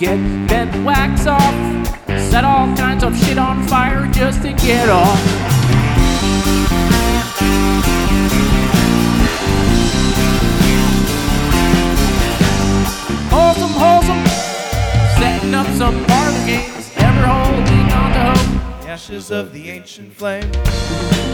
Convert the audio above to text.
get bent wax off, set all kinds of shit on fire just to get off. Wholesome, setting up some parlor games, ever holding on to hope. The ashes of the ancient flame.